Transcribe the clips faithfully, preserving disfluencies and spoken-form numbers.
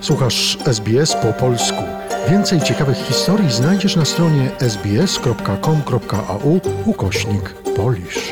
Słuchasz S B S po polsku. Więcej ciekawych historii znajdziesz na stronie sbs.com.au ukośnik Polish.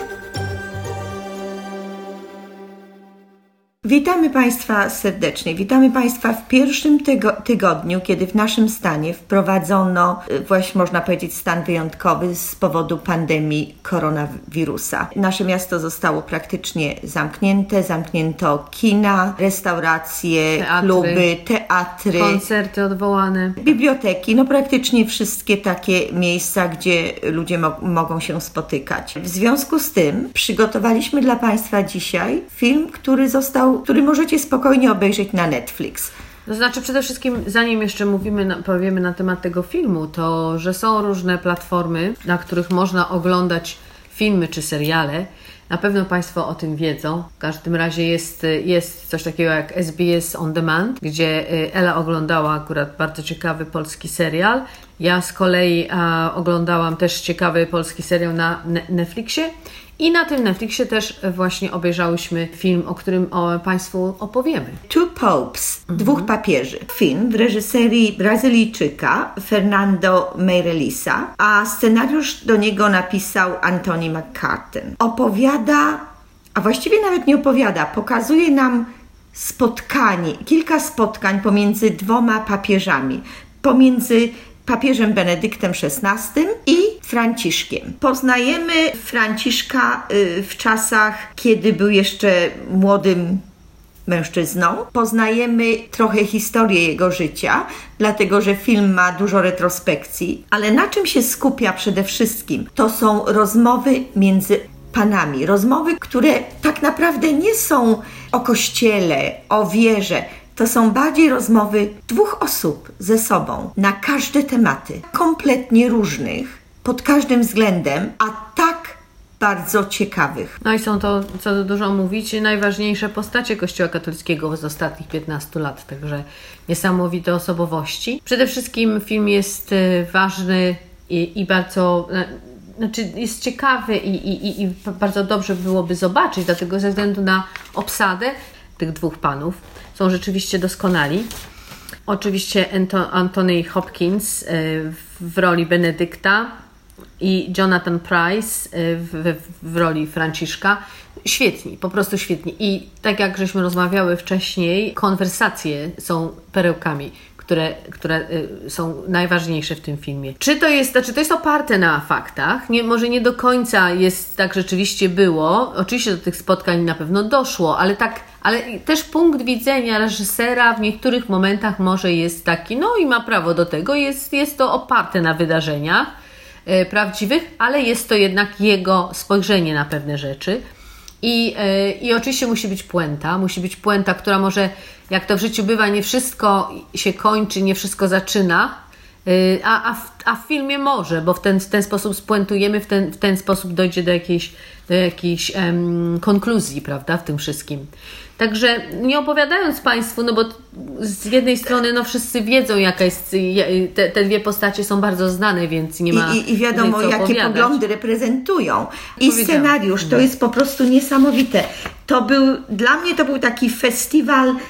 Witamy Państwa serdecznie. Witamy Państwa w pierwszym tygo- tygodniu, kiedy w naszym stanie wprowadzono, właśnie można powiedzieć, stan wyjątkowy z powodu pandemii koronawirusa. Nasze miasto zostało praktycznie zamknięte. Zamknięto kina, restauracje, teatry, kluby, teatry. Koncerty odwołane. Biblioteki, no praktycznie wszystkie takie miejsca, gdzie ludzie mo- mogą się spotykać. W związku z tym przygotowaliśmy dla Państwa dzisiaj film, który został który możecie spokojnie obejrzeć na Netflix. To znaczy przede wszystkim, zanim jeszcze mówimy, powiemy na temat tego filmu, to że są różne platformy, na których można oglądać filmy czy seriale. Na pewno Państwo o tym wiedzą. W każdym razie jest, jest coś takiego jak S B S On Demand, gdzie Ela oglądała akurat bardzo ciekawy polski serial. Ja z kolei a, oglądałam też ciekawy polski serial na ne- Netflixie. I na tym Netflixie też właśnie obejrzałyśmy film, o którym o Państwu opowiemy. Two Popes, mhm. dwóch papieży. Film w reżyserii Brazylijczyka Fernando Meirellesa, a scenariusz do niego napisał Anthony McCarten. Opowiada, a właściwie nawet nie opowiada, pokazuje nam spotkanie, kilka spotkań pomiędzy dwoma papieżami. Pomiędzy papieżem Benedyktem szesnastym i Franciszkiem. Poznajemy Franciszka w czasach, kiedy był jeszcze młodym mężczyzną. Poznajemy trochę historię jego życia, dlatego że film ma dużo retrospekcji. Ale na czym się skupia przede wszystkim? To są rozmowy między panami. Rozmowy, które tak naprawdę nie są o kościele, o wierze. To są bardziej rozmowy dwóch osób ze sobą na każde tematy, kompletnie różnych, pod każdym względem, a tak bardzo ciekawych. No i są to, co dużo mówić, najważniejsze postacie Kościoła katolickiego z ostatnich piętnastu lat, także niesamowite osobowości. Przede wszystkim film jest ważny i, i bardzo... Znaczy jest ciekawy i, i, i bardzo dobrze byłoby zobaczyć, dlatego ze względu na obsadę tych dwóch panów. Są rzeczywiście doskonali. Oczywiście Anto- Anthony Hopkins y, w roli Benedykta i Jonathan Pryce y, w, w roli Franciszka. Świetni, po prostu świetni. I tak jak żeśmy rozmawiały wcześniej, konwersacje są perełkami, które, które y, są najważniejsze w tym filmie. Czy to jest, znaczy to jest oparte na faktach? Nie, może nie do końca jest tak rzeczywiście było. Oczywiście do tych spotkań na pewno doszło, ale tak, ale też punkt widzenia reżysera w niektórych momentach może jest taki, no i ma prawo do tego, jest, jest to oparte na wydarzeniach y, prawdziwych, ale jest to jednak jego spojrzenie na pewne rzeczy. I, yy, I oczywiście musi być puenta, musi być puenta, która może, jak to w życiu bywa, nie wszystko się kończy, nie wszystko zaczyna, yy, a, a, w, a w filmie może, bo w ten, w ten sposób spuentujemy, w ten, w ten sposób dojdzie do jakiejś, do jakiejś um, konkluzji, prawda, w tym wszystkim. Także nie opowiadając Państwu, no bo z jednej strony no wszyscy wiedzą, jaka jest, te, te dwie postacie są bardzo znane, więc nie ma I, i, i wiadomo, jakie opowiadać. Poglądy reprezentują. I scenariusz, to jest po prostu niesamowite. To był, dla mnie to był taki festiwal um,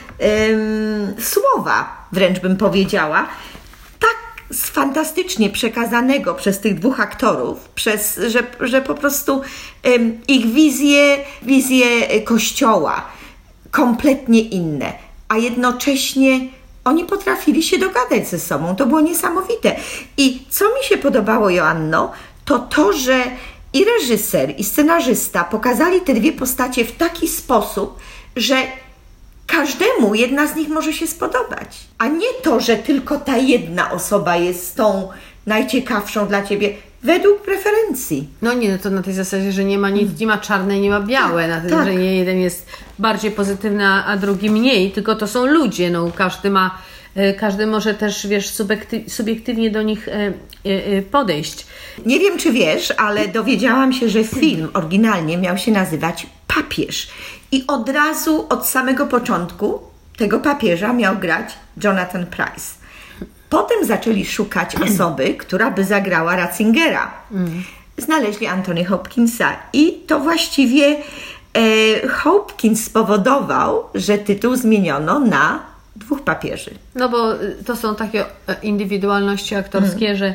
słowa, wręcz bym powiedziała. Tak fantastycznie przekazanego przez tych dwóch aktorów, przez, że, że po prostu um, ich wizje, wizje Kościoła, kompletnie inne, a jednocześnie oni potrafili się dogadać ze sobą. To było niesamowite. I co mi się podobało, Joanno, to to, że i reżyser, i scenarzysta pokazali te dwie postacie w taki sposób, że każdemu jedna z nich może się spodobać. A nie to, że tylko ta jedna osoba jest tą najciekawszą dla ciebie. Według preferencji. No nie, no to na tej zasadzie, że nie ma nic, nie ma czarne, nie ma białe, na tym, tak. że nie jeden jest bardziej pozytywny, a drugi mniej, tylko to są ludzie, no każdy ma, każdy może też, wiesz, subiekty, subiektywnie do nich podejść. Nie wiem, czy wiesz, ale dowiedziałam się, że film oryginalnie miał się nazywać Papież i od razu, od samego początku tego papieża miał grać Jonathan Pryce. Potem zaczęli szukać osoby, która by zagrała Ratzingera. Mm. Znaleźli Anthony Hopkinsa i to właściwie e, Hopkins spowodował, że tytuł zmieniono na Dwóch papieży. No bo to są takie indywidualności aktorskie, mm. że,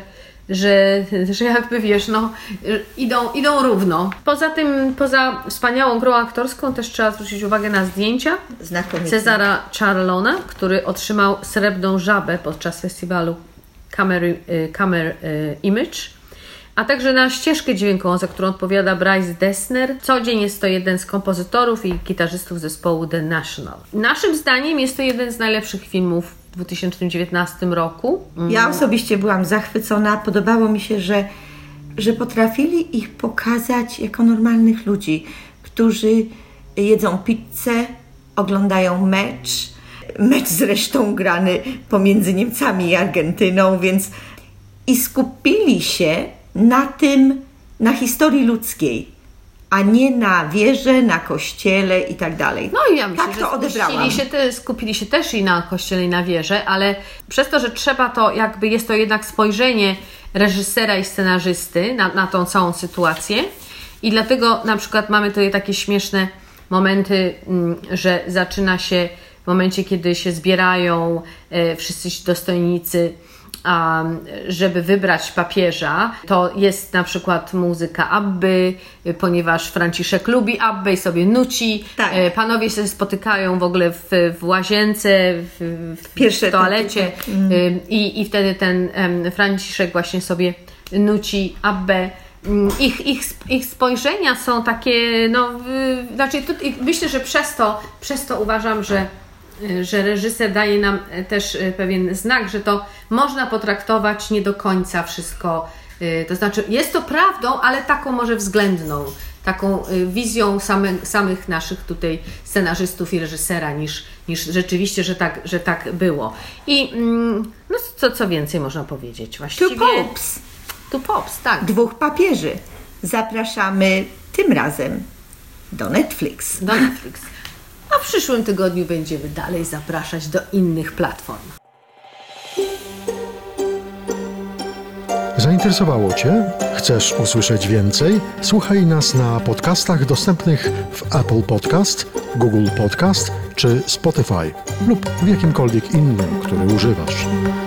że, że jakby wiesz, no idą, idą równo. Poza tym, poza wspaniałą grą aktorską też trzeba zwrócić uwagę na zdjęcia Znakomicie. Cezara Charlona, który otrzymał srebrną żabę podczas festiwalu Camera, Camera Image, a także na ścieżkę dźwiękową, za którą odpowiada Bryce Dessner. Co dzień jest to jeden z kompozytorów i gitarzystów zespołu The National. Naszym zdaniem jest to jeden z najlepszych filmów w dwa tysiące dziewiętnastym roku. Ja osobiście byłam zachwycona. Podobało mi się, że, że potrafili ich pokazać jako normalnych ludzi, którzy jedzą pizzę, oglądają mecz. Mecz zresztą grany pomiędzy Niemcami i Argentyną, więc i skupili się na tym, na historii ludzkiej, a nie na wierze, na kościele i tak dalej. No i ja myślę, tak że to odebrałam. Się te, skupili się też i na kościele, i na wierze, ale przez to, że trzeba to, jakby jest to jednak spojrzenie reżysera i scenarzysty na, na tą całą sytuację i dlatego na przykład mamy tutaj takie śmieszne momenty, że zaczyna się w momencie, kiedy się zbierają e, wszyscy dostojnicy, a, żeby wybrać papieża, to jest na przykład muzyka Abby, ponieważ Franciszek lubi Abbę i sobie nuci. Tak. E, panowie się spotykają w ogóle w, w łazience, w, w Pierwsze toalecie takie, mm. e, i, i wtedy ten e, Franciszek właśnie sobie nuci Abbę. Ich, ich, ich spojrzenia są takie, no, w, znaczy tu, myślę, że przez to, przez to uważam, że że reżyser daje nam też pewien znak, że to można potraktować nie do końca wszystko, to znaczy jest to prawdą, ale taką może względną, taką wizją same, samych naszych tutaj scenarzystów i reżysera, niż, niż rzeczywiście, że tak, że tak było. I no co, co więcej można powiedzieć właściwie? Two Popes. Two Popes, tak. Dwóch papieży. Zapraszamy tym razem do Netflix. Do Netflix. A w przyszłym tygodniu będziemy dalej zapraszać do innych platform. Zainteresowało Cię? Chcesz usłyszeć więcej? Słuchaj nas na podcastach dostępnych w Apple Podcast, Google Podcast czy Spotify lub w jakimkolwiek innym, który używasz.